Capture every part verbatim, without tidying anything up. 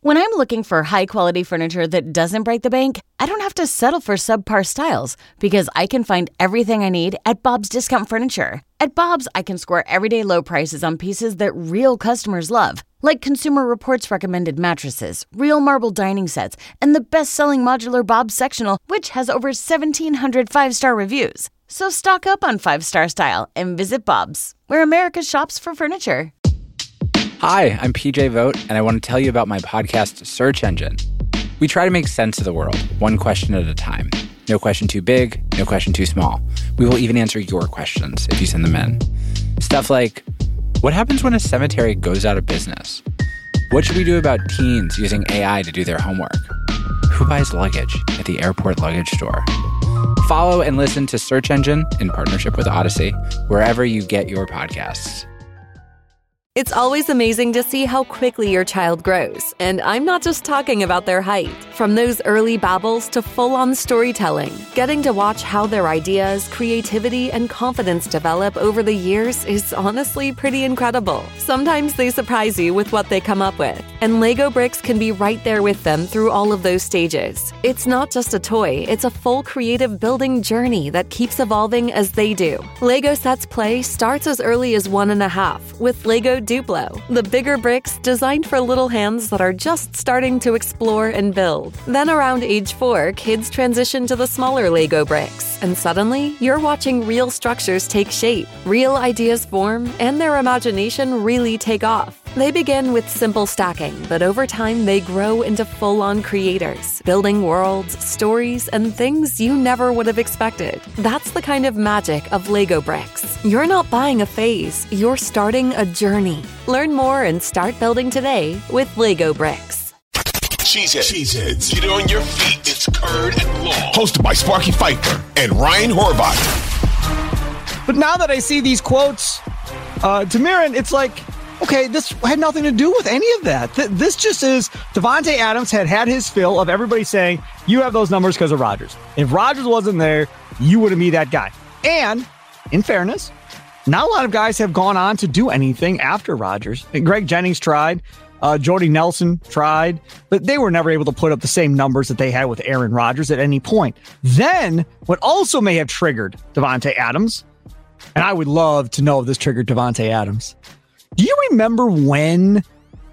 When I'm looking for high-quality furniture that doesn't break the bank, I don't have to settle for subpar styles because I can find everything I need at Bob's Discount Furniture. At Bob's, I can score everyday low prices on pieces that real customers love, like Consumer Reports recommended mattresses, real marble dining sets, and the best-selling modular Bob's sectional, which has over seventeen hundred five-star reviews. So stock up on five-star style and visit Bob's, where America shops for furniture. Hi, I'm P J Vogt, and I want to tell you about my podcast, Search Engine. We try to make sense of the world, one question at a time. No question too big, no question too small. We will even answer your questions if you send them in. Stuff like, what happens when a cemetery goes out of business? What should we do about teens using A I to do their homework? Who buys luggage at the airport luggage store? Follow and listen to Search Engine in partnership with Odyssey, wherever you get your podcasts. It's always amazing to see how quickly your child grows, and I'm not just talking about their height. From those early babbles to full-on storytelling, getting to watch how their ideas, creativity, and confidence develop over the years is honestly pretty incredible. Sometimes they surprise you with what they come up with, and Lego Bricks can be right there with them through all of those stages. It's not just a toy, it's a full creative building journey that keeps evolving as they do. Lego Sets Play starts as early as one and a half with Lego Duplo, the bigger bricks designed for little hands that are just starting to explore and build. Then around age four, kids transition to the smaller Lego bricks, and suddenly you're watching real structures take shape, real ideas form, and their imagination really take off. They begin with simple stacking, but over time they grow into full-on creators, building worlds, stories, and things you never would have expected. That's the kind of magic of Lego Bricks. You're not buying a phase, you're starting a journey. Learn more and start building today with Lego Bricks. Cheeseheads. Cheeseheads. Get on your feet. It's Curd and Long. Hosted by Sparky Fifer and Ryan Horvath. But now that I see these quotes, uh, to Mirren, it's like, okay, this had nothing to do with any of that. Th- this just is Davante Adams had had his fill of everybody saying, you have those numbers because of Rodgers. If Rodgers wasn't there, you wouldn't be that guy. And in fairness, not a lot of guys have gone on to do anything after Rodgers. And Greg Jennings tried. Uh, Jordy Nelson tried, but they were never able to put up the same numbers that they had with Aaron Rodgers at any point. Then, what also may have triggered Davante Adams, and I would love to know if this triggered Davante Adams. Do you remember when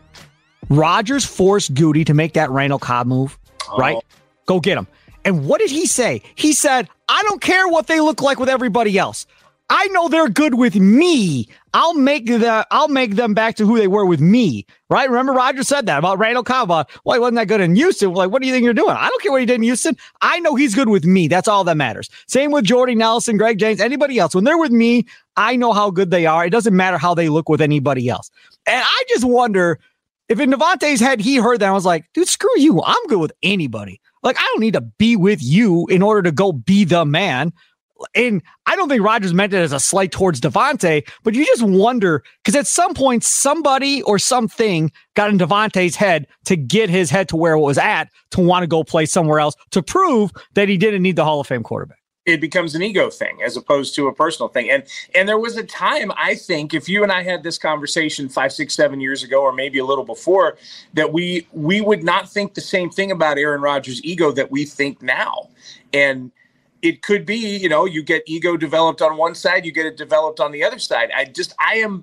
Rodgers forced Goody to make that Randall Cobb move? Oh. Right? Go get him. And what did he say? He said, I don't care what they look like with everybody else. I know they're good with me. I'll make the I'll make them back to who they were with me. Right? Remember Rodgers said that about Randall Cobb. About, well, he wasn't that good in Houston. Like, what do you think you're doing? I don't care what he did in Houston. I know he's good with me. That's all that matters. Same with Jordy Nelson, Greg Jennings, anybody else. When they're with me, I know how good they are. It doesn't matter how they look with anybody else. And I just wonder if in Davante's head, he heard that and was like, dude, screw you. I'm good with anybody. Like, I don't need to be with you in order to go be the man. And I don't think Rodgers meant it as a slight towards Davante, but you just wonder, because at some point, somebody or something got in Davante's head to get his head to where it was at to want to go play somewhere else to prove that he didn't need the Hall of Fame quarterback. It becomes an ego thing as opposed to a personal thing. And and there was a time, I think, if you and I had this conversation five, six, seven years ago, or maybe a little before, that we we would not think the same thing about Aaron Rodgers' ego that we think now. And it could be, you know, you get ego developed on one side, you get it developed on the other side. I just, I am,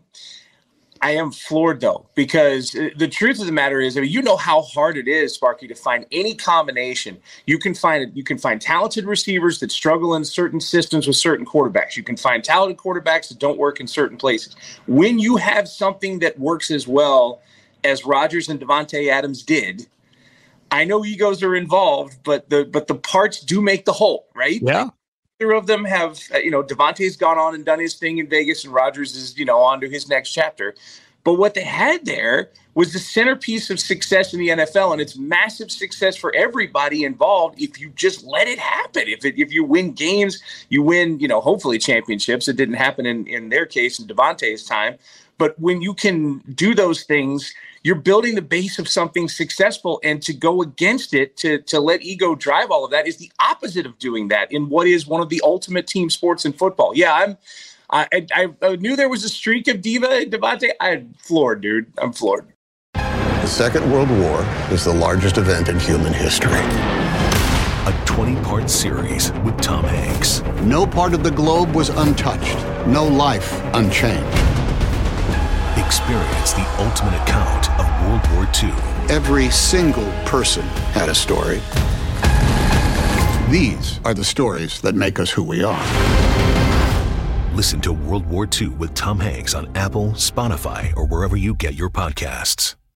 I am floored though, because the truth of the matter is, I mean, you know how hard it is, Sparky, to find any combination. You can find you can find talented receivers that struggle in certain systems with certain quarterbacks. You can find talented quarterbacks that don't work in certain places. When you have something that works as well as Rodgers and Davante Adams did, I know egos are involved, but the but the parts do make the whole, right? Yeah. Neither of them have, you know, Davante's gone on and done his thing in Vegas, and Rodgers is, you know, on to his next chapter. But what they had there was the centerpiece of success in the N F L, and it's massive success for everybody involved if you just let it happen. If it, if you win games, you win, you know, hopefully championships. It didn't happen in, in their case in Davante's time. But when you can do those things, you're building the base of something successful, and to go against it, to, to let ego drive all of that, is the opposite of doing that in what is one of the ultimate team sports in football. Yeah, I'm, I, I, I knew there was a streak of diva in Davante. I'm floored, dude. I'm floored. The Second World War is the largest event in human history. A twenty-part series with Tom Hanks. No part of the globe was untouched. No life unchanged. Experience the ultimate account of World War Two. Every single person had a story. These are the stories that make us who we are. Listen to World War Two with Tom Hanks on Apple, Spotify, or wherever you get your podcasts.